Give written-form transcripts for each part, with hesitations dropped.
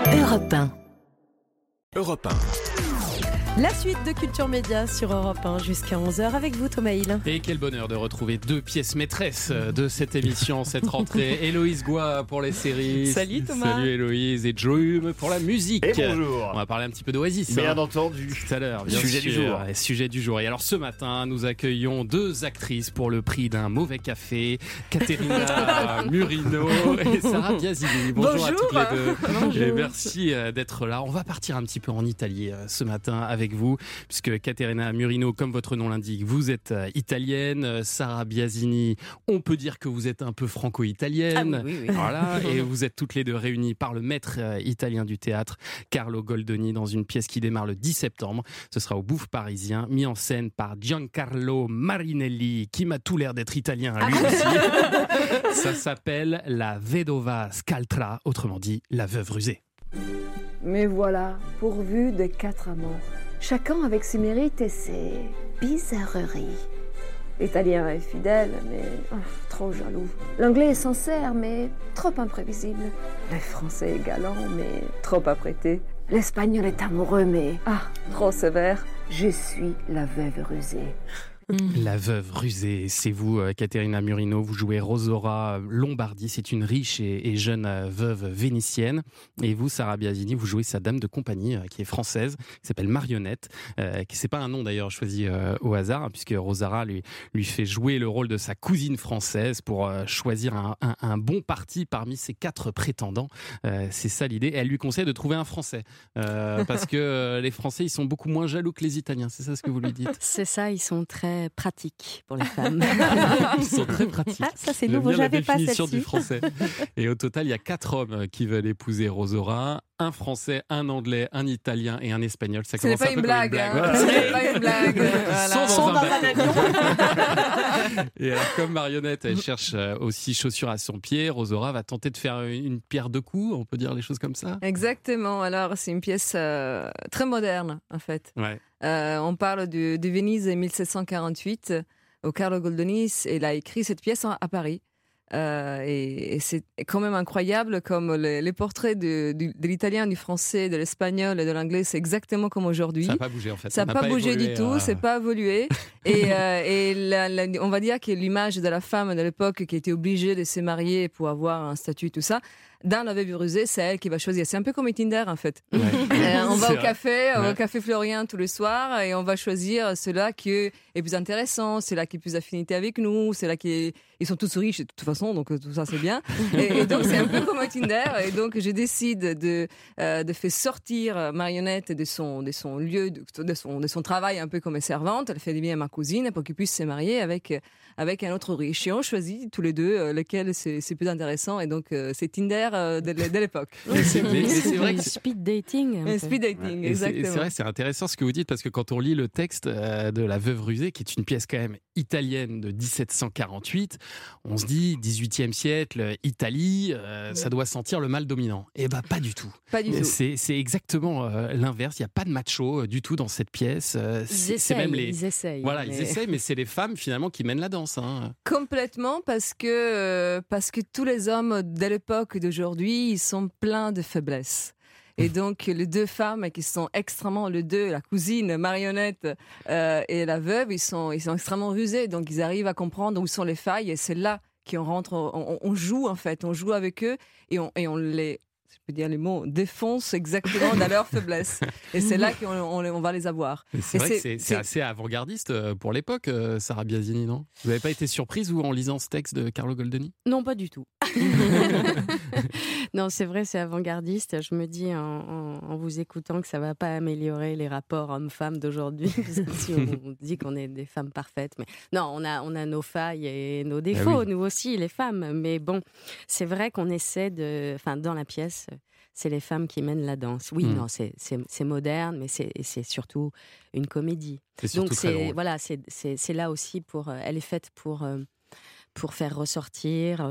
Europe 1. Europe 1. La suite de Culture Média sur Europe 1 jusqu'à 11h avec vous Thomas Hill. Et quel bonheur de retrouver deux pièces maîtresses de cette émission, cette rentrée. Héloïse Goua pour les séries. Salut Thomas. Salut Héloïse. Et Joe Hume pour la musique. Et bonjour. On va parler un petit peu d'Oasis. Bien entendu. Tout à l'heure, bien Sujet sûr. du jour. Et sujet du jour. Et alors ce matin, nous accueillons deux actrices pour le prix d'un mauvais café. Caterina Murino et Sarah Biasini. Bonjour à toutes les deux. Bonjour. Et merci d'être là. On va partir un petit peu en Italie ce matin avec vous, puisque Caterina Murino, comme votre nom l'indique, vous êtes italienne. Sarah Biasini, on peut dire que vous êtes un peu franco-italienne. Ah oui. Voilà, et vous êtes toutes les deux réunies par le maître italien du théâtre, Carlo Goldoni, dans une pièce qui démarre le 10 septembre. Ce sera au Bouffe parisien, mis en scène par Giancarlo Marinelli, qui m'a tout l'air d'être italien lui aussi. Ça s'appelle La Vedova Scaltra, autrement dit La Veuve Rusée. Me voilà, pourvu de 4 amants, chacun avec ses mérites et ses bizarreries. L'italien est fidèle, mais trop jaloux. L'anglais est sincère, mais trop imprévisible. Le français est galant, mais trop apprêté. L'espagnol est amoureux, mais trop sévère. Je suis la veuve rusée. La Veuve Rusée, c'est vous, Caterina Murino. Vous jouez Rosaura Lombardi. C'est une riche et jeune veuve vénitienne. Et vous, Sarah Biasini, vous jouez sa dame de compagnie, qui est française, qui s'appelle Marionnette. C'est pas un nom d'ailleurs choisi au hasard, hein, puisque Rosaura lui fait jouer le rôle de sa cousine française pour choisir un bon parti parmi ses 4 prétendants. C'est ça l'idée. Et elle lui conseille de trouver un Français, parce que les Français, ils sont beaucoup moins jaloux que les Italiens. C'est ça ce que vous lui dites? C'est ça, ils sont très pratiques pour les femmes. Ils sont très pratiques. Ah, ça c'est J'aime nouveau, bien la j'avais pas définition celle-ci. du français. Et au total, il y a 4 hommes qui veulent épouser Rosaura. Un français, un anglais, un italien et un espagnol. Ça Ce n'est commence pas un peu une comme blague. une Ce n'est pas une blague. Voilà. Sont dans un avion. Et alors, comme Marionnette, elle cherche aussi chaussures à son pied, Rosaura va tenter de faire une pierre deux coups, on peut dire les choses comme ça. Exactement. Alors, c'est une pièce très moderne, en fait. Ouais. On parle de Venise 1748, où Carlo Goldoni il a écrit cette pièce à Paris. Et c'est quand même incroyable comme les portraits de l'italien, du français, de l'espagnol et de l'anglais, c'est exactement comme aujourd'hui. Ça n'a pas bougé en fait. Ça n'a pas bougé évolué, du tout, c'est pas évolué. Et on va dire que l'image de la femme de l'époque qui était obligée de se marier pour avoir un statut, tout ça, dans La Veuve Rusée, c'est elle qui va choisir. C'est un peu comme Tinder en fait. Ouais. On va C'est au vrai. café, Ouais. au café Florian tous les soirs et on va choisir ceux-là qui est plus intéressant, ceux-là qui a plus affinité avec nous, ceux-là ils sont tous riches de toute façon, donc tout ça c'est bien. Et donc c'est un peu comme Tinder. Et donc je décide de faire sortir Marionnette de son lieu, de son travail un peu comme servante. Elle fait du bien à ma cousine pour qu'il puisse se marier avec un autre riche. Et on choisit tous les deux lequel c'est plus intéressant. Et donc c'est Tinder de l'époque. Mais c'est vrai que speed dating. Un speed dating, Et c'est exactement. vrai, c'est intéressant ce que vous dites, parce que quand on lit le texte de La Veuve Rusée, qui est une pièce quand même italienne de 1748, on se dit 18e siècle, Italie, ça doit sentir le mâle dominant. Eh ben pas du tout. Pas du tout. C'est exactement l'inverse. Il n'y a pas de macho du tout dans cette pièce. C'est même les... Ils essayent. Voilà, mais- ils essayent, mais c'est les femmes finalement qui mènent la danse. Hein. Complètement, parce que tous les hommes de l'époque d'aujourd'hui, ils sont pleins de faiblesses. Et donc, les deux femmes qui sont extrêmement, les deux, la cousine, Marionnette et la veuve, ils sont extrêmement rusés. Donc, ils arrivent à comprendre où sont les failles. Et c'est là qu'on rentre, on joue en fait, on joue avec eux et on les, je peux dire les mots, défonce exactement dans leur faiblesse. Et c'est là qu'on va les avoir. Mais c'est Et vrai que c'est- c'est assez avant-gardiste pour l'époque, Sarah Biasini, non? Vous n'avez pas été surprise, vous, en lisant ce texte de Carlo Goldoni? Non, pas du tout. Non, c'est vrai, c'est avant-gardiste. Je me dis en vous écoutant que ça va pas améliorer les rapports hommes-femmes d'aujourd'hui, si on dit qu'on est des femmes parfaites. Mais non, on a nos failles et nos défauts, oui. nous aussi, les femmes. Mais bon, c'est vrai qu'on essaie enfin, dans la pièce, c'est les femmes qui mènent la danse. Oui, non, c'est moderne, mais c'est surtout une comédie. C'est surtout Donc très drôle. voilà, c'est là aussi elle est faite pour pour faire ressortir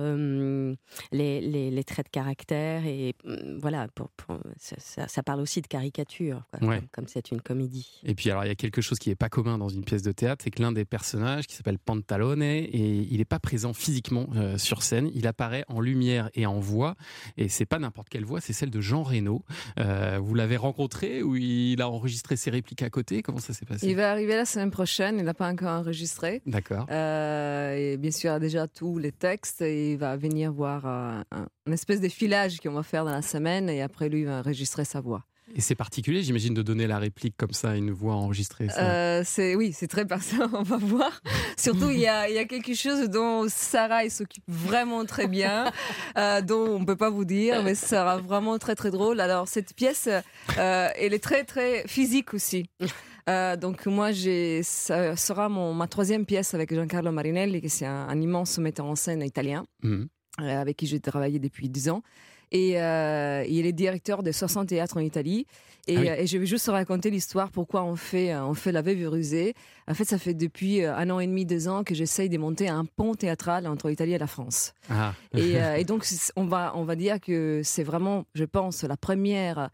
les traits de caractère et voilà, ça parle aussi de caricature, quoi, Ouais. comme c'est une comédie. Et puis alors il y a quelque chose qui n'est pas commun dans une pièce de théâtre, c'est que l'un des personnages qui s'appelle Pantalone, et il n'est pas présent physiquement sur scène, il apparaît en lumière et en voix, et c'est pas n'importe quelle voix, c'est celle de Jean Reno. Vous l'avez rencontré ou il a enregistré ses répliques à côté? Comment ça s'est passé? Il va arriver la semaine prochaine, il n'a pas encore enregistré. D'accord. Et bien sûr, il a déjà tous les textes et il va venir voir une espèce de filage qu'on va faire dans la semaine et après lui, il va enregistrer sa voix. Et c'est particulier, j'imagine, de donner la réplique comme ça à une voix enregistrée. Ça. Oui, c'est très personnel, on va voir. Surtout, il y a quelque chose dont Sarah elle s'occupe vraiment très bien, dont on ne peut pas vous dire, mais ça sera vraiment très très drôle. Alors, cette pièce, elle est très très physique aussi. Donc moi, ça sera ma troisième pièce avec Giancarlo Marinelli, qui c'est un immense metteur en scène italien, avec qui j'ai travaillé depuis 10 ans. Et il est directeur de 60 théâtres en Italie. Et je vais juste raconter l'histoire, pourquoi on fait La Veuve rusée. En fait, ça fait depuis 1 an et demi, 2 ans que j'essaye de monter un pont théâtral entre l'Italie et la France. Ah. Et donc, on va dire que c'est vraiment, je pense, la première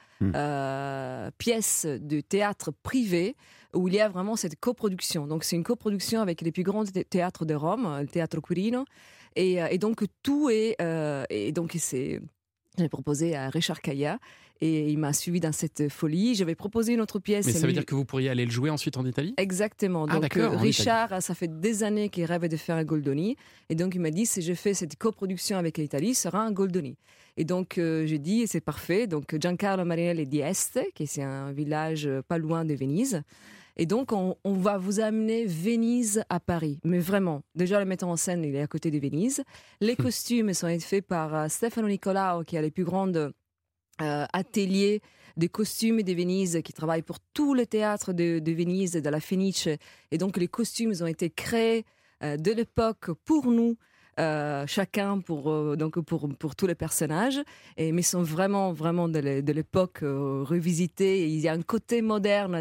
pièce de théâtre privé où il y a vraiment cette coproduction. Donc, c'est une coproduction avec les plus grands théâtres de Rome, le Teatro Quirino. Et donc, tout est... et donc, j'ai proposé à Richard Caillat et il m'a suivi dans cette folie. J'avais proposé une autre pièce. Mais ça veut dire que vous pourriez aller le jouer ensuite en Italie? Exactement. Ah, donc d'accord, Richard, ça fait des années qu'il rêvait de faire un Goldoni. Et donc il m'a dit, si je fais cette coproduction avec l'Italie, ce sera un Goldoni. Et donc j'ai dit, c'est parfait. Donc Giancarlo Marinelli di Este, qui c'est un village pas loin de Venise. Et donc, on va vous amener Venise à Paris. Mais vraiment, déjà, le metteur en scène, il est à côté de Venise. Les costumes sont faits par Stefano Nicolao, qui a les plus grands ateliers de costumes de Venise, qui travaille pour tous les théâtres de Venise, de la Fenice. Et donc, les costumes ont été créés de l'époque pour nous. Chacun pour tous les personnages, mais sont vraiment de l'époque revisités. Il y a un côté moderne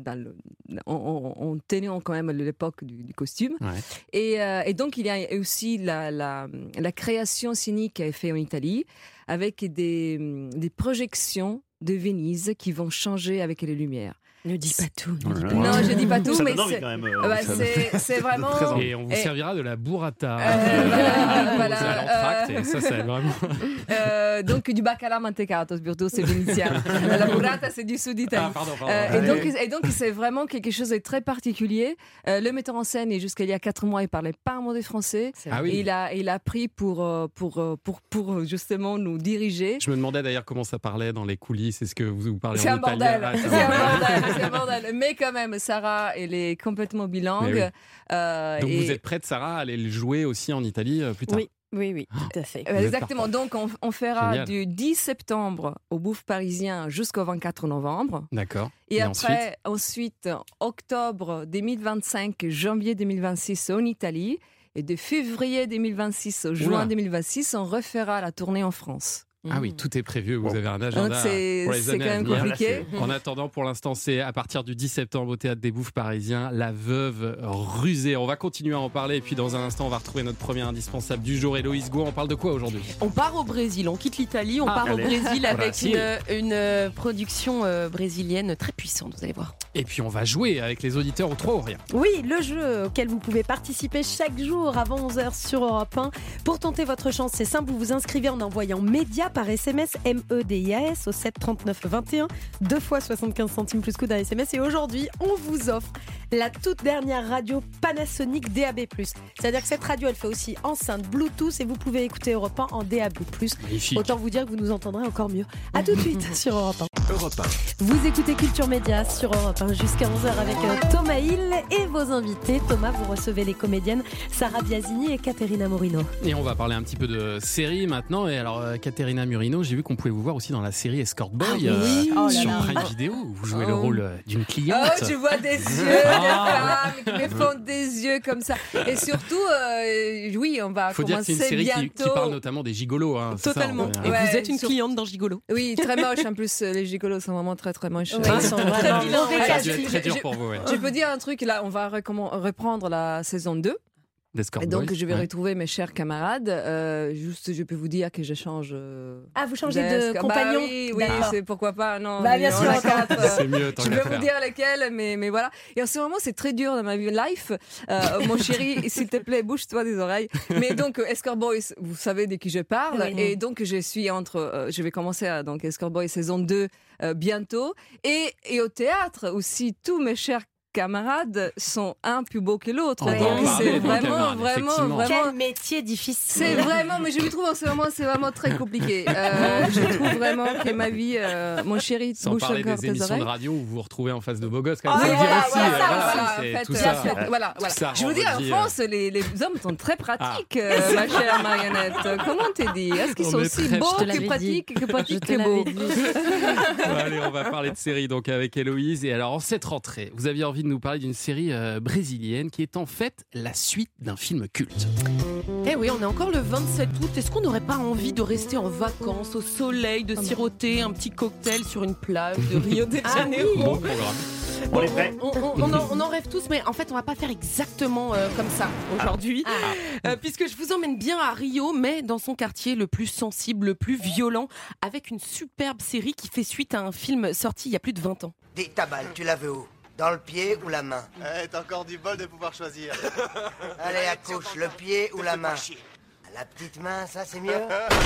en tenant quand même l'époque du costume. Ouais. Et donc il y a aussi la création scénique qui est faite en Italie avec des projections de Venise qui vont changer avec les lumières. Ne dis pas tout. Non, je dis pas tout, ça mais c'est vraiment. Et on vous servira de la burrata. Voilà. À l'entracte, et ça c'est vraiment. Donc du bacala mantecato, surtout c'est vénitien. La burrata c'est du sud d'Italie. Pardon. Et donc c'est vraiment quelque chose de très particulier. Le metteur en scène, jusqu'à il y a 4 mois, il parlait pas un mot de français. Ah oui. Et il a pris pour justement nous diriger. Je me demandais d'ailleurs comment ça parlait dans les coulisses. Est-ce que vous parlez en italien? C'est un bordel. Mais quand même, Sarah, elle est complètement bilingue. Donc vous êtes prête, Sarah, à aller le jouer aussi en Italie plus tard? Oui, tout à fait. Exactement. Donc, on fera du 10 septembre au Bouffe Parisien jusqu'au 24 novembre. D'accord. Et après, ensuite, octobre 2025, janvier 2026 en Italie. Et de février 2026 au juin 2026, on refera la tournée en France. Ah oui, tout est prévu, vous avez un agenda pour les années quand même compliqué. En attendant, pour l'instant, c'est à partir du 10 septembre au Théâtre des Bouffes Parisiens, La Veuve rusée. On va continuer à en parler et puis dans un instant, on va retrouver notre premier indispensable du jour, Héloïse Gouin. On parle de quoi aujourd'hui? On part au Brésil, on quitte l'Italie, on part au Brésil avec une production brésilienne très puissante, vous allez voir. Et puis on va jouer avec les auditeurs au 3 ou rien. Oui, le jeu auquel vous pouvez participer chaque jour avant 11h sur Europe 1. Pour tenter votre chance, c'est simple, vous vous inscrivez en envoyant média par SMS, MEDIAS au 7 39 21, 2 fois 75 centimes plus coût d'un SMS. Et aujourd'hui, on vous offre la toute dernière radio Panasonic DAB+. C'est-à-dire que cette radio, elle fait aussi enceinte Bluetooth et vous pouvez écouter Europe 1 en DAB+. Magnifique. Autant vous dire que vous nous entendrez encore mieux. À tout de suite sur Europe 1. Europe 1. Vous écoutez Culture Média sur Europe 1 jusqu'à 11h avec Thomas Hill et vos invités. Thomas, vous recevez les comédiennes Sarah Biasini et Caterina Morino. Et on va parler un petit peu de série maintenant. Et alors, Caterina Morino, j'ai vu qu'on pouvait vous voir aussi dans la série Escort Boy sur Prime Video. Vous jouez le rôle d'une cliente. Oh, tu vois des yeux de femmes qui me font des yeux comme ça. Et surtout, oui, on va Faut commencer dire que c'est une série bientôt. qui parle notamment des gigolos. Hein, Totalement. Ça, et Ouais, vous êtes une cliente dans Gigolo. Oui, très moche. En plus, les gigolos sont vraiment très très moches. Ils sont vraiment ça a dû être très dur pour vous. Ouais. Je peux dire un truc, là, on va reprendre la saison 2. d'Escort Et donc, Boys, je vais ouais. retrouver mes chers camarades. Juste, je peux vous dire que je change. Ah, vous changez de compagnon? Bah oui, D'accord. c'est pourquoi pas. Non, Bah, bien mais sûr, on a d'accord. quatre, C'est mieux, tant je qu'à vais faire. vous dire lesquels, mais voilà. Et en ce moment, c'est très dur dans ma vie life. Mon chéri, s'il te plaît, bouge-toi des oreilles. Mais donc, Escort Boys, vous savez de qui je parle. Oui. Et donc, je suis entre. Je vais commencer à donc, Escort Boys saison 2 bientôt. Et au théâtre aussi, tous mes chers camarades sont un plus beau que l'autre. On va en Donc, parler c'est de nos vraiment, camarades, vraiment, effectivement. vraiment. Quel métier difficile. C'est vraiment, mais je le trouve en ce moment, c'est vraiment très compliqué. Je trouve vraiment que ma vie, mon chéri, Sans bouge parler encore des tes émissions oreilles. de radio où vous vous retrouvez en face de beaux gosses. Quand même, Ah, faut le dire voilà, aussi. voilà, Voilà, en c'est fait, tout ça. voilà. ça Je vous dis, en rendit, France, les hommes sont très pratiques, ma chère Marionnette. Comment t'es dit? Est-ce qu'ils On sont est aussi très beaux Je te l'avais que pratiques, que Je pratiques te que beaux? l'avais dit. Allez, on va parler de série donc avec Héloïse. Et alors, en cette rentrée, vous aviez envie de nous parler d'une série brésilienne qui est en fait la suite d'un film culte. Eh oui, on est encore le 27 août. Est-ce qu'on n'aurait pas envie de rester en vacances, au soleil, de siroter un petit cocktail sur une plage de Rio de Janeiro? Bon programme. On est prêts. On en rêve tous, mais en fait, on va pas faire exactement comme ça aujourd'hui. Puisque je vous emmène bien à Rio, mais dans son quartier le plus sensible, le plus violent, avec une superbe série qui fait suite à un film sorti il y a plus de 20 ans. Dis, ta balle, tu la veux où? Dans le pied ou la main? T'as encore du bol de pouvoir choisir. Allez, accouche, le pied ou la main? La petite main, ça c'est mieux?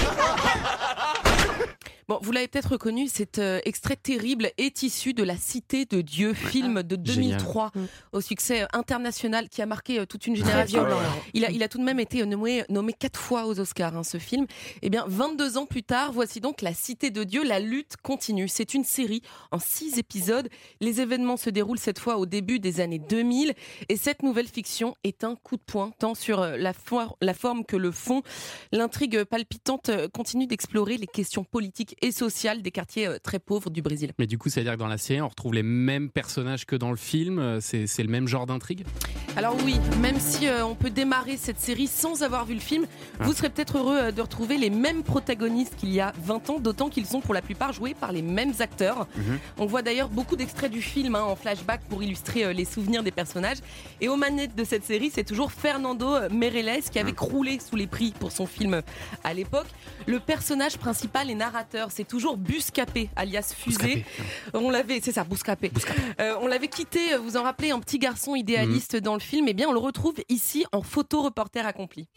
Bon, vous l'avez peut-être reconnu, cet extrait terrible est issu de La Cité de Dieu, film de 2003, au succès international qui a marqué toute une génération. Il a tout de même été nommé 4 fois aux Oscars, ce film. Eh bien, 22 ans plus tard, voici donc La Cité de Dieu, la lutte continue. C'est une série en 6 épisodes. Les événements se déroulent cette fois au début des années 2000 et cette nouvelle fiction est un coup de poing, tant sur la forme que le fond. L'intrigue palpitante continue d'explorer les questions politiques et sociales des quartiers très pauvres du Brésil. Mais du coup, c'est-à-dire que dans la série, on retrouve les mêmes personnages que dans le film. C'est le même genre d'intrigue? Alors oui, même si on peut démarrer cette série sans avoir vu le film, vous serez peut-être heureux de retrouver les mêmes protagonistes qu'il y a 20 ans, d'autant qu'ils sont pour la plupart joués par les mêmes acteurs. On voit d'ailleurs beaucoup d'extraits du film en flashback pour illustrer les souvenirs des personnages. Et aux manettes de cette série, c'est toujours Fernando Meirelles qui avait croulé sous les prix pour son film à l'époque. Le personnage principal et narrateur, c'est toujours Buscapé, alias Fusée. On l'avait, c'est ça, Buscapé. On l'avait quitté, vous en rappelez, un petit garçon idéaliste dans le film. Eh bien, on le retrouve ici en photo-reporter accompli.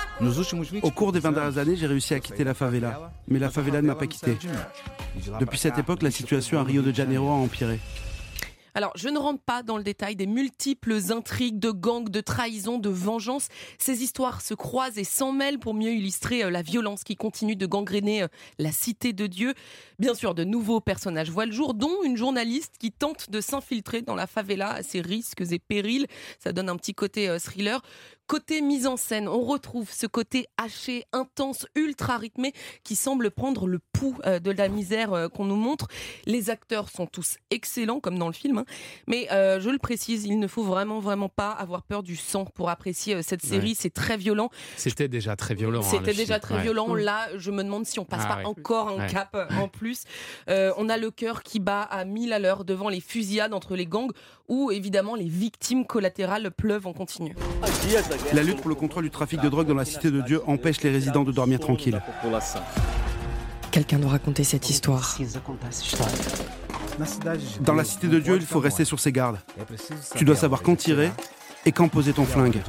Au cours des 20 dernières années, j'ai réussi à quitter la favela. Mais la favela ne m'a pas quitté. Depuis cette époque, la situation à Rio de Janeiro a empiré. Alors, je ne rentre pas dans le détail des multiples intrigues de gangs, de trahison, de vengeance. Ces histoires se croisent et s'en mêlent pour mieux illustrer la violence qui continue de gangréner la Cité de Dieu. Bien sûr, de nouveaux personnages voient le jour, dont une journaliste qui tente de s'infiltrer dans la favela à ses risques et périls. Ça donne un petit côté thriller. Côté mise en scène, on retrouve ce côté haché, intense, ultra rythmé qui semble prendre le pouls de la misère qu'on nous montre. Les acteurs sont tous excellents comme dans le film, mais je le précise, il ne faut vraiment pas avoir peur du sang pour apprécier cette série. C'est très violent. C'était déjà très violent. C'était déjà film. très violent. Là, je me demande si on passe pas encore un cap en plus. On a le cœur qui bat à 1000 à l'heure devant les fusillades entre les gangs où évidemment les victimes collatérales pleuvent en continu. La lutte pour le contrôle du trafic de drogue dans la Cité de Dieu empêche les résidents de dormir tranquilles. Quelqu'un doit raconter cette histoire. Dans la Cité de Dieu, il faut rester sur ses gardes. Tu dois savoir quand tirer et quand poser ton flingue.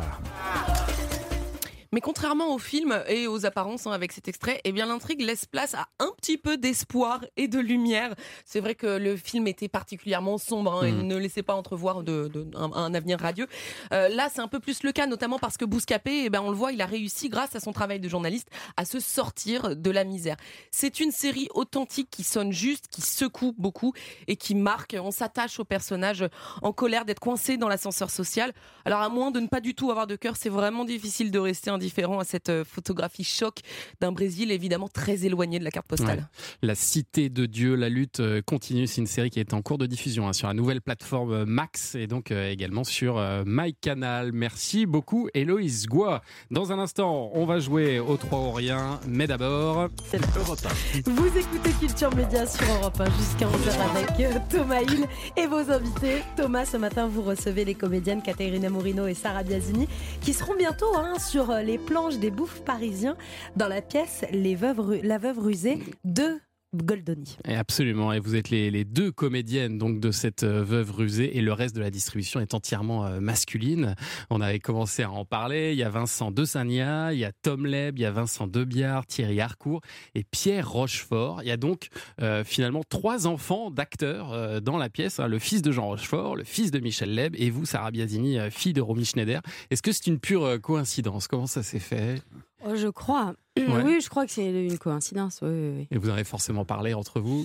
Mais contrairement au film et aux apparences avec cet extrait, eh bien l'intrigue laisse place à un petit peu d'espoir et de lumière. C'est vrai que le film était particulièrement sombre et ne laissait pas entrevoir un avenir radieux. Là, c'est un peu plus le cas, notamment parce que Buscapé, eh ben, on le voit, il a réussi, grâce à son travail de journaliste, à se sortir de la misère. C'est une série authentique qui sonne juste, qui secoue beaucoup et qui marque. On s'attache aux personnages en colère d'être coincés dans l'ascenseur social. Alors à moins de ne pas du tout avoir de cœur, c'est vraiment difficile de rester indifférent à cette photographie choc d'un Brésil évidemment très éloigné de la carte postale. Ouais. La Cité de Dieu, la lutte continue. C'est une série qui est en cours de diffusion sur la nouvelle plateforme Max et donc également sur MyCanal. Merci beaucoup Héloïse Goua. Dans un instant, on va jouer aux 3 ou rien, mais d'abord... Europe 1. Vous écoutez Culture Média sur Europe 1 jusqu'à 11h avec Thomas Hill et vos invités. Thomas, ce matin, vous recevez les comédiennes Caterina Murino et Sarah Biasini qui seront bientôt sur les planches des bouffes parisiens dans la pièce La Veuve rusée de Goldoni. Et absolument, et vous êtes les 2 comédiennes donc de cette Veuve rusée et le reste de la distribution est entièrement masculine. On avait commencé à en parler, il y a Vincent de Sagna, il y a Tom Leb, il y a Vincent Debiard, Thierry Harcourt et Pierre Rochefort. Il y a donc finalement 3 enfants d'acteurs dans la pièce, le fils de Jean Rochefort, le fils de Michel Leb et vous Sarah Biasini, fille de Romy Schneider. Est-ce que c'est une pure coïncidence? Comment ça s'est fait? Je crois. Ouais. Oui, je crois que c'est une coïncidence. Oui. Et vous en avez forcément parlé entre vous?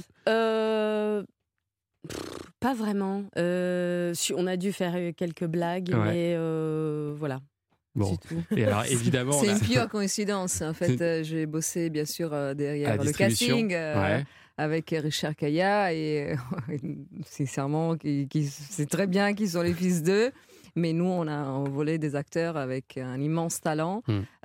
Pas vraiment. On a dû faire quelques blagues, mais voilà. Bon. C'est tout. Et alors évidemment, c'est une pure coïncidence. En fait, j'ai bossé bien sûr derrière le casting. Avec Richard Caillat et sincèrement, c'est très bien qu'ils sont les fils d'eux. Mais nous, on a envolé des acteurs avec un immense talent,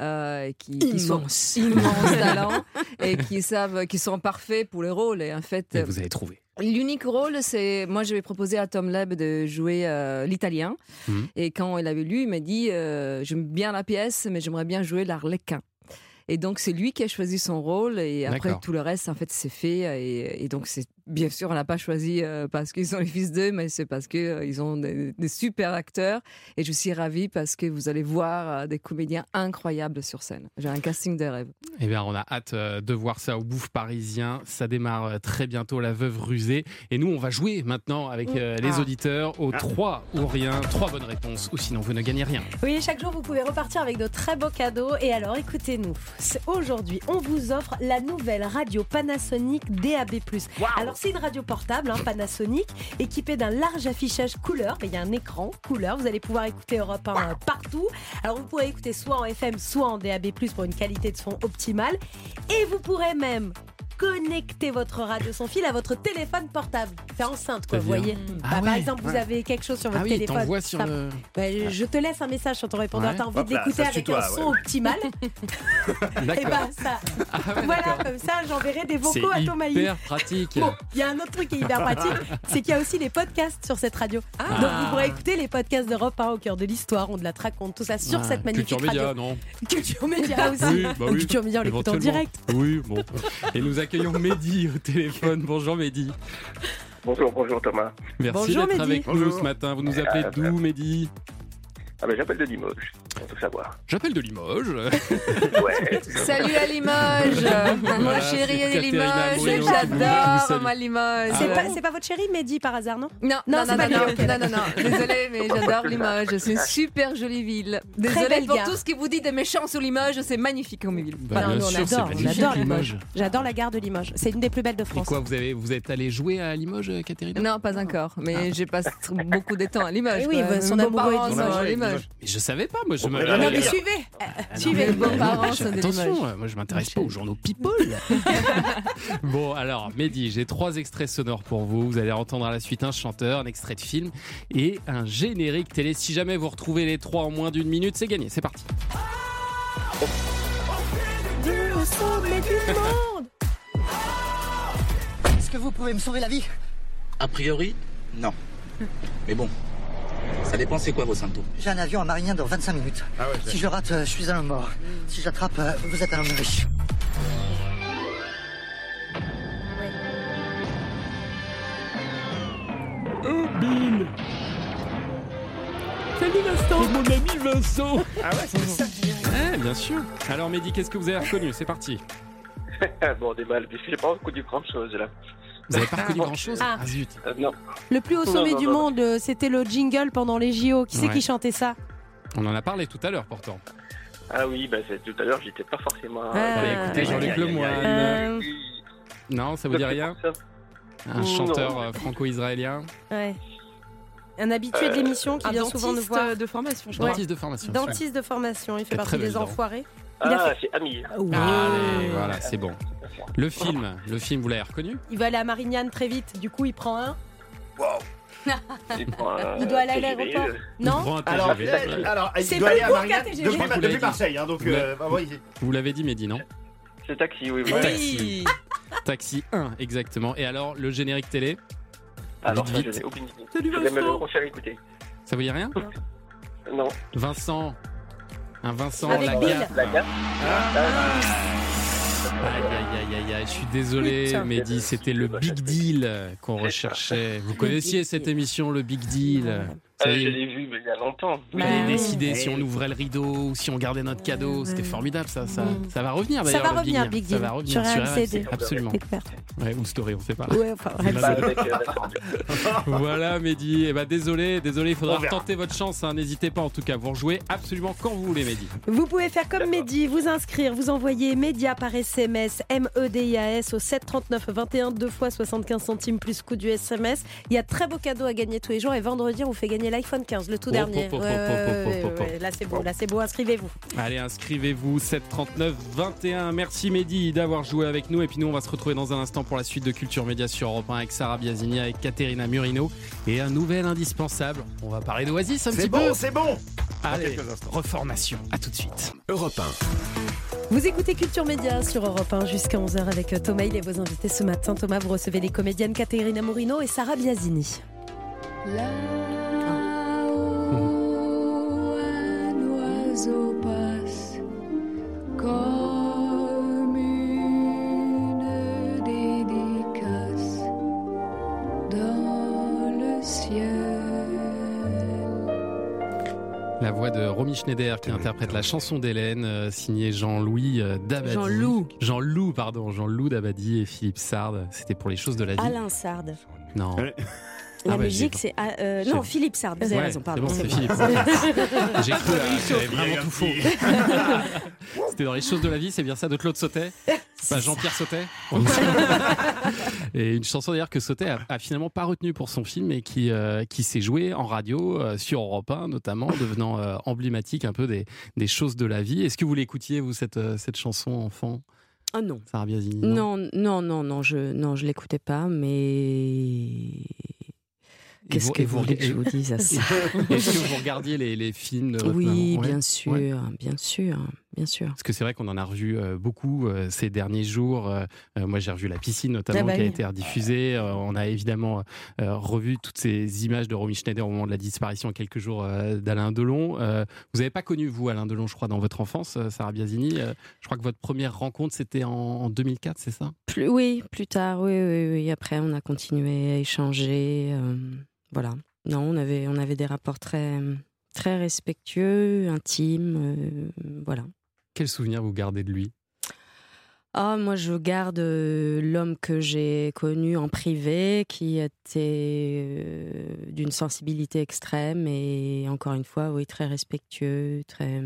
qui sont immense talent et qui sont parfaits pour les rôles. Et en fait, et vous avez trouvé. L'unique rôle, c'est moi, j'avais proposé à Tom Leb de jouer l'italien. Et quand il avait lu, il m'a dit j'aime bien la pièce, mais j'aimerais bien jouer l'Arlequin. Et donc, c'est lui qui a choisi son rôle. Et après, tout le reste, en fait, c'est fait. Et donc, bien sûr, on n'a pas choisi parce qu'ils sont les fils d'eux, mais c'est parce qu'ils ont des super acteurs. Et je suis ravie parce que vous allez voir des comédiens incroyables sur scène. J'ai un casting de rêve. Eh bien, on a hâte de voir ça au Bouffe Parisien. Ça démarre très bientôt, La Veuve rusée. Et nous, on va jouer maintenant avec les auditeurs aux 3 ou rien. 3 bonnes réponses, ou sinon vous ne gagnez rien. Oui, chaque jour, vous pouvez repartir avec de très beaux cadeaux. Et alors, écoutez-nous. Aujourd'hui, on vous offre la nouvelle radio Panasonic DAB+. Wow. Alors, c'est une radio portable, Panasonic, équipée d'un large affichage couleur. Il y a un écran couleur. Vous allez pouvoir écouter Europe 1 partout. Alors, vous pourrez écouter soit en FM, soit en DAB+, pour une qualité de son optimale. Et vous pourrez même connecter votre radio sans fil à votre téléphone portable. C'est enceinte, quoi, vous voyez. Par exemple, vous avez quelque chose sur votre téléphone. T'envoies sur le... je te laisse un message sur ton répondeur. T'as envie de l'écouter avec un son optimal. Et ça. Voilà, comme ça, j'enverrai des vocaux à Thomas Hill. C'est hyper pratique. Bon, il y a un autre truc qui est hyper pratique, c'est qu'il y a aussi les podcasts sur cette radio. Donc vous pourrez écouter les podcasts d'Europe 1 au cœur de l'histoire. On te la raconte, tout ça sur cette magnifique Culture radio. Média, non? Culture Média aussi. Oui. Culture Média, on l'écoute en direct. Oui, bon. Et nous accueillons Mehdi au téléphone. Bonjour Mehdi. Bonjour Thomas. Merci d'être avec nous ce matin. Vous nous appelez d'où, Mehdi? J'appelle de Limoges, pour tout savoir. J'appelle de Limoges. Ouais. Salut à Limoges. Moi chérie est Limoges. J'adore ma Limoges. C'est pas votre chérie Mehdi par hasard, non? Non. Désolée, mais j'adore Limoges. C'est une super jolie ville. Désolée pour tout ce qui vous dit de méchants sur Limoges. C'est magnifique comme ville. On adore Limoges. J'adore la gare de Limoges. C'est une des plus belles de France. Et quoi, vous êtes allé jouer à Limoges, Caterina? Non, pas encore. Mais j'ai passé beaucoup de temps à Limoges. Oui, son amoureux est Limoges. Mais je savais pas, moi je me. Non, mais suivez. Les beaux-parents sont des Attention, Limoges. moi je m'intéresse pas aux journaux People. Bon, alors, Mehdi, j'ai 3 extraits sonores pour vous. Vous allez entendre à la suite un chanteur, un extrait de film et un générique télé. Si jamais vous retrouvez les 3 en moins d'1 minute, c'est gagné. C'est parti. Au sommet du monde. Est-ce que vous pouvez me sauver la vie? A priori, non. Mais bon, ça dépend, c'est quoi vos symptômes? J'ai un avion à Marignan dans 25 minutes. Si je rate, je suis un homme mort. Si j'attrape, vous êtes un homme riche. Oh, Bill! Salut Vincent! C'est mon ami Vincent! Ah ouais, c'est ça. Bien sûr. Alors Mehdi, qu'est-ce que vous avez reconnu? C'est parti. Bon, des mal, puisque j'ai pas reconnu grand-chose là. Vous n'avez pas reconnu grand-chose? Ah zut. Non. Le plus haut sommet du monde, c'était le jingle pendant les JO. Qui c'est qui chantait ça? On en a parlé tout à l'heure pourtant. Ah oui, tout à l'heure, j'étais pas forcément... Écoutez Jean-Luc Lemoyne. Non, ça vous dit rien? Un chanteur franco-israélien? Ouais. Un habitué de l'émission qui vient souvent nous voir. De formation, je crois. Dentiste de formation. Dentiste de formation, il fait partie très des belle dent. enfoirés. C'est Ami. Allez, voilà, c'est bon. Le film, vous l'avez reconnu? Il va aller à Marignane très vite, du coup il prend un. Il doit aller à l'aéroport. Non. Alors, C'est il doit aller plus à court Marignane qu'un TGV. depuis Marseille. Hein, donc, Vous l'avez dit, Mehdi, non? C'est Taxi, oui. Taxi. Taxi 1, exactement. Et alors, le générique télé? Alors, Vite, ça, vite. je n'ai aucune idée. Salut, Je vais me le Vincent. refaire écouter. Ça vous dit rien? Non. Vincent. Un Vincent Avec Bill. Lagarde. Aïe, je suis désolé, Putain. Mehdi, c'était le Big Deal qu'on recherchait. Vous connaissiez cette émission, le Big Deal? Ça y Je est, l'ai vu, mais il y a longtemps. vous avez décidé si on ouvrait le rideau ou si on gardait notre cadeau. C'était formidable, ça va revenir Ça d'ailleurs. va le revenir, Deal. Big Ça Deal. va revenir Sur sur RMC, RMC, absolument. Découverte. Ouais, ou Story, on sait pas. Ouais, enfin, Voilà, Mehdi. Eh ben, désolé, il faudra retenter votre chance. Hein. N'hésitez pas, en tout cas, vous rejouez absolument quand vous voulez, Mehdi. Vous pouvez faire comme Mehdi, vous inscrire, vous envoyer Média par SMS, MEDIAS au 739 21, 2 fois 75 centimes plus coût du SMS. Il y a très beaux cadeaux à gagner tous les jours et vendredi, on vous fait gagner l'iPhone 15, le tout dernier. Là, c'est beau, inscrivez-vous. Allez, inscrivez-vous, 739 21. Merci Mehdi d'avoir joué avec nous. Et puis nous, on va se retrouver dans un instant pour la suite de Culture Média sur Europe 1 avec Sarah Biasini, avec Caterina Murino et un nouvel indispensable. On va parler d'Oasis un petit peu. C'est bon. Allez, reformation. À tout de suite. Europe 1. Vous écoutez Culture Média sur Europe 1 jusqu'à 11h avec Thomas. Il est vos invités ce matin. Thomas, vous recevez les comédiennes Caterina Murino et Sarah Biasini. L'oiseau passe comme une dédicace dans le ciel. La voix de Romy Schneider qui interprète la chanson d'Hélène, signée Jean-Louis Dabadi. Jean-Loup Dabadi et Philippe Sard. C'était pour les choses de la vie. Alain Sard. Non. La musique, c'est. Non, Philippe Sard, vous avez raison, pardon. C'est Philippe. J'ai cru, j'avais vraiment tout faux. C'était dans les choses de la vie, c'est bien ça, de Claude Sautet. Jean-Pierre Sautet. Et une chanson d'ailleurs que Sautet a finalement pas retenue pour son film et qui s'est jouée en radio sur Europe 1 notamment, devenant emblématique un peu des choses de la vie. Est-ce que vous l'écoutiez, vous, cette chanson enfant? Ah non. Sarah Biasini, non, je l'écoutais pas, mais. Qu'est-ce que vous voulez que je vous dise à ça? Est-ce que vous regardiez les films de votre Oui, maman? bien sûr. Parce que c'est vrai qu'on en a revu beaucoup ces derniers jours. Moi, j'ai revu La Piscine, notamment, qui a été rediffusée. On a évidemment revu toutes ces images de Romy Schneider au moment de la disparition, quelques jours d'Alain Delon. Vous n'avez pas connu, vous, Alain Delon, je crois, dans votre enfance, Sarah Biasini. Je crois que votre première rencontre, c'était en 2004, c'est ça? Oui, plus tard, oui. Après, on a continué à échanger. Voilà. Non, on avait des rapports très, très respectueux, intimes. Voilà. Quel souvenir vous gardez de lui? Moi, je garde l'homme que j'ai connu en privé, qui était d'une sensibilité extrême et, encore une fois, oui, très respectueux, très...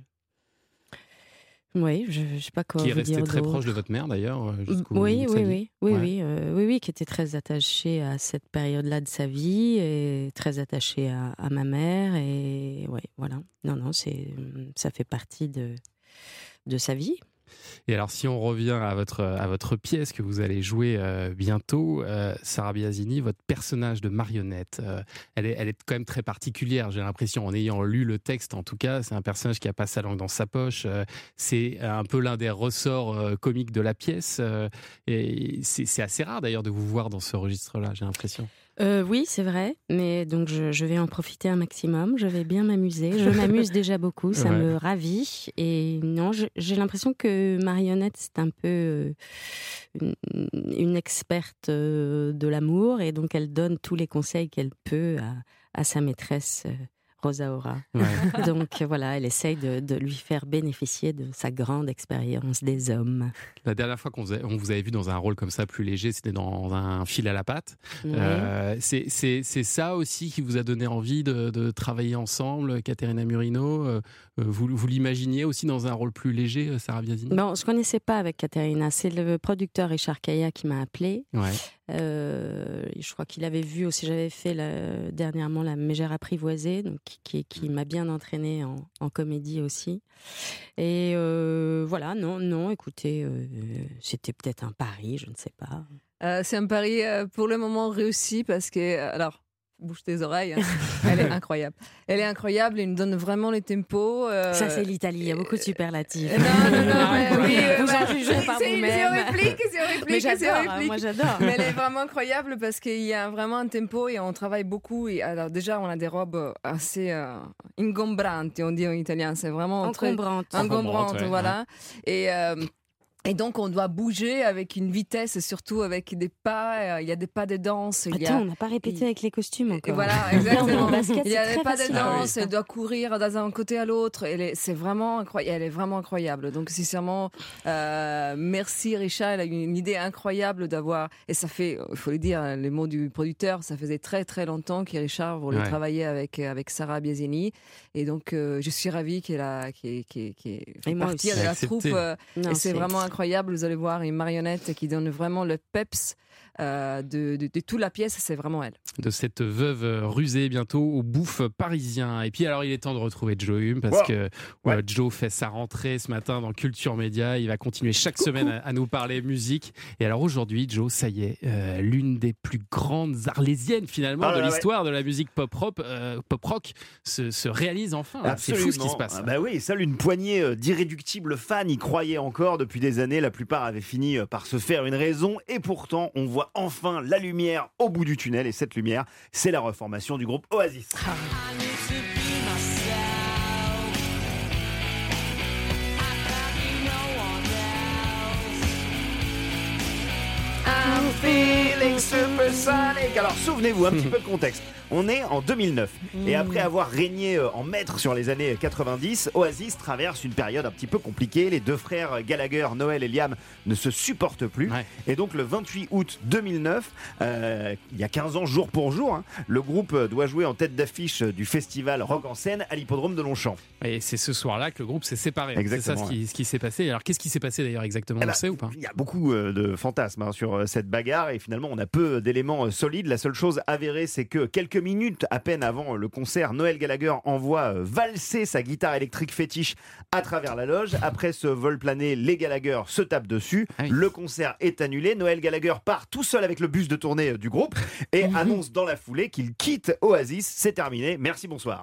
Oui, je ne sais pas quoi vous dire. Qui est resté très proche de votre mère, d'ailleurs, jusqu'au bout de sa vie. Oui, qui était très attaché à cette période-là de sa vie et très attaché à ma mère. Et ouais, voilà. Non, ça fait partie de sa vie. Et alors, si on revient à votre pièce que vous allez jouer bientôt, Sarah Biasini, votre personnage de marionnette, elle est quand même très particulière, j'ai l'impression, en ayant lu le texte en tout cas. C'est un personnage qui n'a pas sa langue dans sa poche. C'est un peu l'un des ressorts comiques de la pièce. Et c'est assez rare d'ailleurs de vous voir dans ce registre-là, j'ai l'impression. Oui, c'est vrai, mais donc je vais en profiter un maximum, je vais bien m'amuser, je m'amuse déjà beaucoup, ça me ravit, et non, j'ai l'impression que Marionnette, c'est un peu une experte de l'amour, et donc elle donne tous les conseils qu'elle peut à sa maîtresse Rosa Ora. Ouais. Donc voilà, elle essaye de lui faire bénéficier de sa grande expérience des hommes. La dernière fois qu'on vous avait vu dans un rôle comme ça, plus léger, c'était dans un fil à la patte. Ouais. C'est ça aussi qui vous a donné envie de travailler ensemble, Caterina Murino. Vous l'imaginiez aussi dans un rôle plus léger, Sarah Biasini? Bon, je ne connaissais pas avec Caterina. C'est le producteur Richard Caillat qui m'a appelée. Ouais. je crois qu'il avait vu aussi, j'avais fait dernièrement La Mégère apprivoisée, donc qui m'a bien entraînée en comédie aussi. Et voilà, non, écoutez, c'était peut-être un pari, je ne sais pas. C'est un pari pour le moment réussi parce que, alors, bouge tes oreilles, hein. Elle est incroyable. Elle est incroyable, elle nous donne vraiment les tempos. Ça, c'est l'Italie, il y a beaucoup de superlatifs. Non, oui, vous en jugez par vous-même. C'est horrible. Moi, j'adore. Mais elle est vraiment incroyable parce qu'il y a vraiment un tempo et on travaille beaucoup. Et alors, déjà, on a des robes assez ingombrantes, on dit en italien. C'est vraiment encombrantes, voilà. Et donc, on doit bouger avec une vitesse, surtout avec des pas. Il y a des pas de danse. Attends, on n'a pas répété avec les costumes encore. Et voilà, exactement. Basket, il y a des pas facile. de danse, elle doit courir d'un côté à l'autre. C'est vraiment incroyable. Elle est vraiment incroyable. Donc, sincèrement, merci Richard. Elle a une idée incroyable d'avoir. Et ça fait, il faut le dire, les mots du producteur, ça faisait très très longtemps que Richard voulait travailler avec Sarah Biasini. Et donc, je suis ravie qu'elle fait partie de la troupe. Et c'est vraiment incroyable. Vous allez voir une marionnette qui donne vraiment le peps de toute la pièce, c'est vraiment elle. De cette veuve rusée bientôt au bouffe parisien. Et puis alors il est temps de retrouver Joe Hume parce que Joe fait sa rentrée ce matin dans Culture Média. Il va continuer chaque semaine à nous parler musique. Et alors aujourd'hui, Joe, ça y est, l'une des plus grandes arlésiennes finalement de l'histoire de la musique pop rock se réalise enfin. Absolument. C'est fou ce qui se passe. Bah oui, seule une poignée d'irréductibles fans y croyaient encore depuis des années. La plupart avaient fini par se faire une raison et pourtant on voit enfin la lumière au bout du tunnel et cette lumière, c'est la reformation du groupe Oasis. I'm feeling supersonic. Alors souvenez-vous un petit peu de contexte. On est en 2009 et après avoir régné en maître sur les années 90, Oasis traverse une période un petit peu compliquée. Les deux frères Gallagher, Noel et Liam, ne se supportent plus. Et donc le 28 août 2009, il y a 15 ans jour pour jour, le groupe doit jouer en tête d'affiche du festival Rock en scène à l'hippodrome de Longchamp. Et c'est ce soir-là que le groupe s'est séparé. Exactement, c'est ça ce qui s'est passé. Alors qu'est-ce qui s'est passé d'ailleurs exactement, on le sait ou pas? Il y a beaucoup de fantasmes sur cette bagarre et finalement on a peu d'éléments solides. La seule chose avérée, c'est que quelques minutes à peine avant le concert, Noel Gallagher envoie valser sa guitare électrique fétiche à travers la loge. Après ce vol plané, les Gallagher se tapent dessus. Le concert est annulé. Noel Gallagher part tout seul avec le bus de tournée du groupe et annonce dans la foulée qu'il quitte Oasis. C'est terminé. Merci, bonsoir.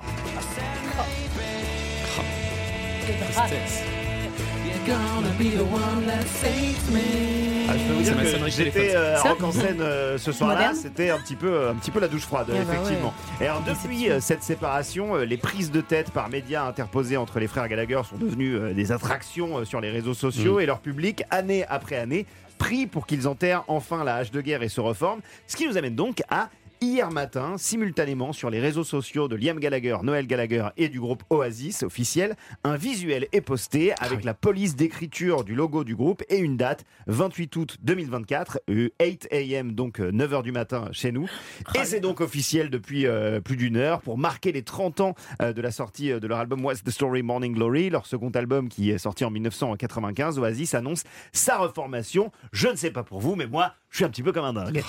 Je peux vous dire que j'étais à Rock en scène ce soir-là, c'était un petit peu la douche froide, effectivement. Et alors depuis cette séparation, les prises de tête par médias interposés entre les frères Gallagher sont devenues des attractions sur les réseaux sociaux et leur public, année après année, prie pour qu'ils enterrent enfin la hache de guerre et se reforment. Ce qui nous amène donc à hier matin, simultanément sur les réseaux sociaux de Liam Gallagher, Noel Gallagher et du groupe Oasis officiel, un visuel est posté avec la police d'écriture du logo du groupe et une date, 28 août 2024, 8 a.m., donc 9h du matin chez nous. Et c'est donc officiel depuis plus d'une heure pour marquer les 30 ans de la sortie de leur album What's the Story Morning Glory, leur second album qui est sorti en 1995. Oasis annonce sa reformation. Je ne sais pas pour vous, mais moi, je suis un petit peu comme un dingue.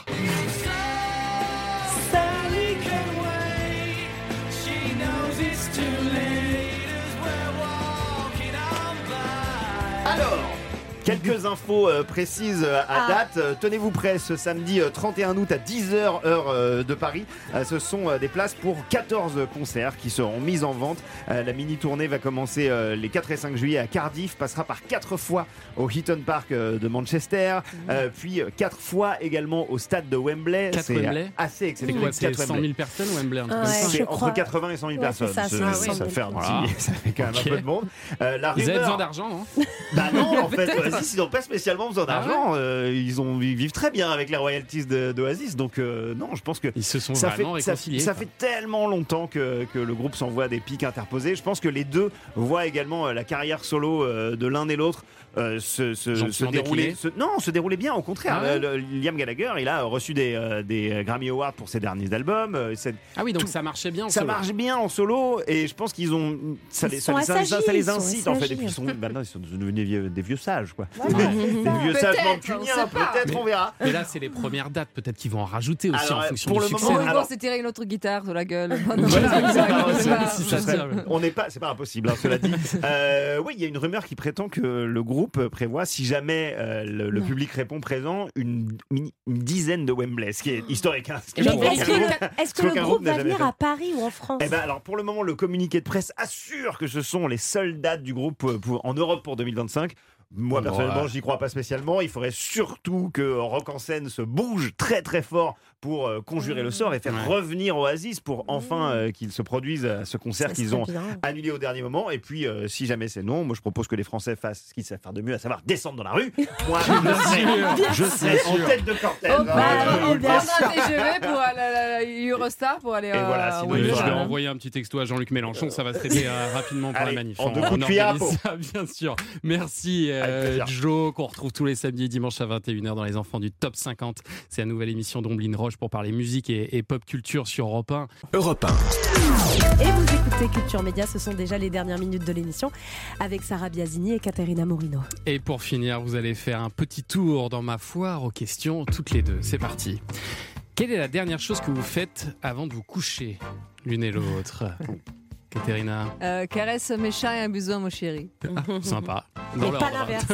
Alors, quelques infos précises à date. Tenez-vous prêts, ce samedi 31 août à 10h heure de Paris. Ce sont des places pour 14 concerts qui seront mis en vente. La mini-tournée va commencer les 4 et 5 juillet à Cardiff, passera par 4 fois au Heaton Park de Manchester, puis 4 fois également au stade de Wembley. C'est Wembley assez exceptionnel. C'est quoi, c'est 100 000 personnes Wembley, un truc comme ça? C'est entre 80 et 100 000 personnes. Ça fait quand même un peu de monde. Ils avaient besoin d'argent, non? Bah non, en fait, Oasis, ils n'ont pas spécialement besoin d'argent. Ils vivent très bien avec les royalties d'Oasis. Donc non, je pense que ils se sont vraiment réconciliés. Ça fait tellement longtemps que le groupe s'envoie des pics interposés. Je pense que les deux voient également la carrière solo de l'un et l'autre se dérouler bien. Au contraire, Liam Gallagher, il a reçu des Grammy Awards pour ses derniers albums. Donc ça marchait bien en solo. Ça marche bien en solo et je pense qu'ils ont ça les incite en fait. Et puis ils sont devenus des vieux sages, quoi. quoi. Voilà, Des vieux sages mancuniens, peut-être, on verra. Mais là, c'est les premières dates. Peut-être qu'ils vont en rajouter aussi en fonction pour du le succès. moment, On alors- va se tirer une autre guitare sur la gueule. C'est pas impossible, hein, cela dit. Oui, il y a une rumeur qui prétend que le groupe prévoit, si jamais le public répond présent, une dizaine de Wembley, ce qui est historique. Hein, ce qui Mais est est-ce que le groupe va venir à Paris ou en France? Eh ben, alors pour le moment, le communiqué de presse assure que ce sont les seules dates du groupe en Europe pour 2025. Moi, personnellement, j'y crois pas spécialement. Il faudrait surtout que Rock en scène se bouge très très fort pour conjurer le sort et faire revenir Oasis pour enfin qu'ils se produisent à ce concert qu'ils ont annulé au dernier moment. Et puis, si jamais c'est non, moi je propose que les Français fassent ce qu'ils savent faire de mieux, à savoir descendre dans la rue. Moi, je serai en tête de cortège. Prendre un TGV pour aller à Eurostar pour aller. Et voilà, sinon, Je vais envoyer un petit texto à Jean-Luc Mélenchon, ça va se régler rapidement pour la manif. En 2 coups de cuillère à peau. Ça, bien sûr. Merci Joe, qu'on retrouve tous les samedis et dimanches à 21h dans Les Enfants du Top 50. C'est la nouvelle émission d'Omblin Roche pour parler musique et pop culture sur Europe 1. Europe 1. Et vous écoutez Culture Média, ce sont déjà les dernières minutes de l'émission avec Sarah Biasini et Caterina Morino. Et pour finir, vous allez faire un petit tour dans ma foire aux questions, toutes les deux. C'est parti. Quelle est la dernière chose que vous faites avant de vous coucher, l'une et l'autre? Caterina. Caresse mes chats et un bisou à mon chéri. Sympa. Mais pas l'inverse.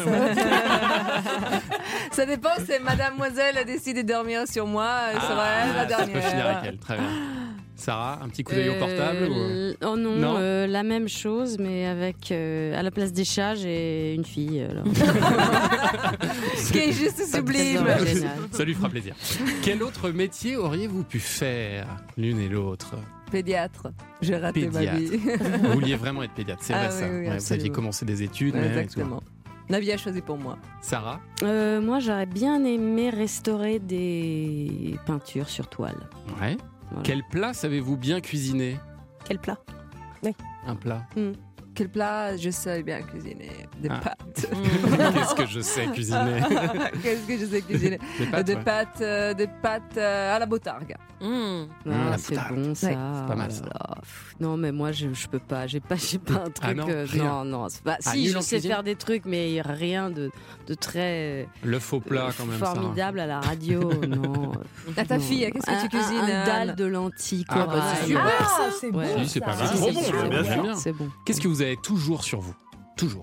Ça dépend, c'est mademoiselle a décidé de dormir sur moi, sera elle la Ça peut finir dernière. avec elle, très bien. Sarah, un petit coup d'œil au portable Oh non, Non la même chose, mais avec à la place des chats, j'ai une fille. Alors. Ce qui est juste sublime. Ça lui fera plaisir. Quel autre métier auriez-vous pu faire, l'une et l'autre? Pédiatre. J'ai raté ma vie. Vous vouliez vraiment être pédiatre, c'est vrai ça. Oui, Ouais, vous aviez commencé des études. Mais exactement. La vie a choisi pour moi. Sarah? Moi, j'aurais bien aimé restaurer des peintures sur toile. Ouais. Voilà. Quel plat savez-vous bien cuisiner? Quel plat? Un plat. Quel plat je sais bien cuisiner? Des pâtes. Qu'est-ce que je sais cuisiner? Qu'est-ce que je sais cuisiner? Des pâtes à la botargue. C'est bon ça. Ouais. C'est pas mal ça. Non mais moi je peux pas. J'ai pas un truc. non, c'est pas. Ah, Si nul je en sais cuisine faire des trucs, mais rien de très le faux plat quand même. formidable à la radio. Non. À ta fille, qu'est-ce que tu cuisines? Un dalle de lentilles. Ah, bah, c'est super. C'est bon. Si, c'est pas mal. C'est trop bon, sûr. bien sûr. C'est bon. Qu'est-ce que vous avez toujours sur vous? Toujours.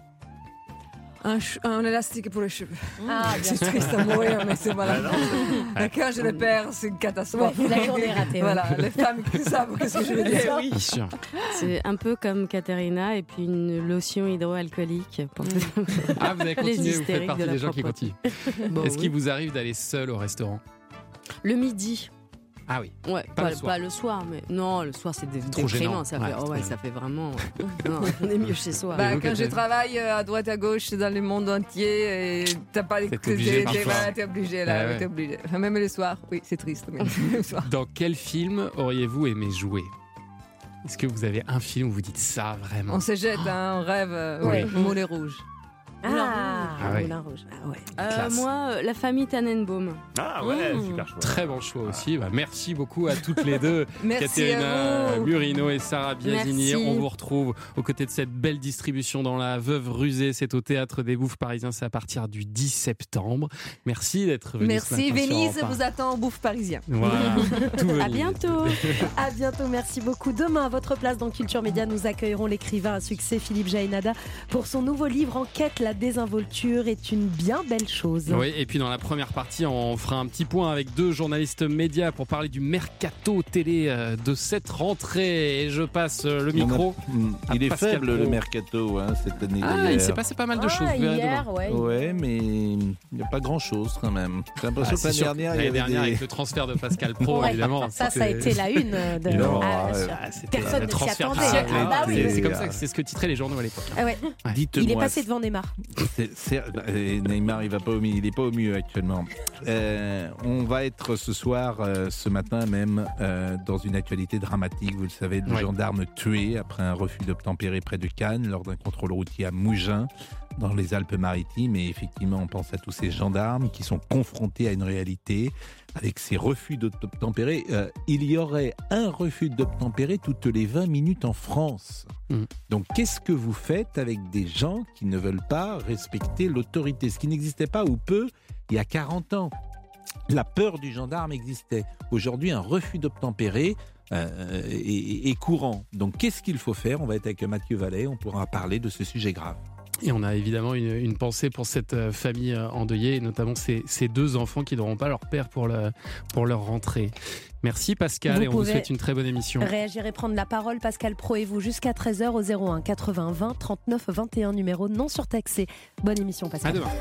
Un élastique pour les cheveux. Ah, bien C'est sûr. triste à mourir, mais c'est voilà. Quand je le perds, c'est une catastrophe. Ouais, la journée est ratée. Voilà, les femmes qui savent qu'est-ce que je veux dire. Bien sûr. C'est un peu comme Caterina et puis une lotion hydroalcoolique. Pour Ah, vous avez continué, vous faites hystériques partie de la des gens qui propreté. continuent. Bon, Est-ce oui. qu'il vous arrive d'aller seul au restaurant? Le midi. Ah oui. Ouais, Pas le soir. pas le soir, mais non, le soir c'est trop gênant. déprimant. Ça Ouais, fait, c'est trop ça fait vraiment. Non, on est mieux chez soi. Bah, vous, quand je Catherine travaille à droite à gauche dans le monde entier, et t'as pas T'es obligé parfois. t'es obligé là, Ouais. t'es obligé. Enfin, même le soir, oui, c'est triste. Mais le soir. Dans quel film auriez-vous aimé jouer? Est-ce que vous avez un film où vous dites ça vraiment? On se jette, on rêve. Oui. Moulin rouge. Ah ouais. Moulin rouge. Ah ouais. Classe. Moi, la famille Tannenbaum. Ah ouais, super choix. Très bon choix aussi. Bah, merci beaucoup à toutes les deux. Merci Caterina à vous. Murino et Sarah Biasini. Merci. On vous retrouve aux côtés de cette belle distribution dans La Veuve Rusée. C'est au Théâtre des Bouffes Parisiens. C'est à partir du 10 septembre. Merci d'être venu. ce Merci, matin sur Venise Europe 1. vous attend au bouffe parisien. Voilà. Tout À Venise. bientôt. À bientôt. Merci beaucoup. Demain, à votre place dans Culture Média, nous accueillerons l'écrivain à succès Philippe Jaénada pour son nouveau livre Enquête, la désinvolture est une bien belle chose. Oui, et puis dans la première partie, on fera un petit point avec deux journalistes médias pour parler du mercato télé de cette rentrée. Et je passe le micro. Il est Pascal faible Praud. le mercato cette année. Ah, d'ailleurs. il s'est passé pas mal de choses. Vous verrez demain. Hier, ouais. Ouais, mais il n'y a pas grand chose quand même. J'ai l'impression que c'est l'année sûr. dernière, il y L'année avait dernière, des... avec le transfert de Pascal Praud, Ouais, évidemment. ça a c'était- été la une de. Non, Ah, bien sûr. c'était Personne le ne s'y transfert du attendait. siècle. Ah, bah oui. C'est comme ça, c'est ce que titraient les journaux à l'époque. Ah ouais. Dites-moi. Il est passé devant Neymar. Neymar, il n'est pas au mieux actuellement. On va être ce soir, ce matin même, dans une actualité dramatique. Vous le savez, le Ouais. gendarme tué après un refus d'obtempérer près de Cannes lors d'un contrôle routier à Mougins. dans les Alpes-Maritimes, et effectivement, on pense à tous ces gendarmes qui sont confrontés à une réalité avec ces refus d'obtempérer. Il y aurait un refus d'obtempérer toutes les 20 minutes en France. Donc, qu'est-ce que vous faites avec des gens qui ne veulent pas respecter l'autorité ? Ce qui n'existait pas ou peu il y a 40 ans. La peur du gendarme existait. Aujourd'hui, un refus d'obtempérer est courant. Donc, qu'est-ce qu'il faut faire ? On va être avec Mathieu Vallet, on pourra parler de ce sujet grave. Et on a évidemment une pensée pour cette famille endeuillée, et notamment ces 2 enfants qui n'auront pas leur père pour leur rentrée. Merci Pascal, et on vous souhaite une très bonne émission. Réagir et prendre la parole, Pascal Praud et vous, jusqu'à 13h au 01 80 20 39 21, numéro non surtaxé. Bonne émission Pascal. À demain.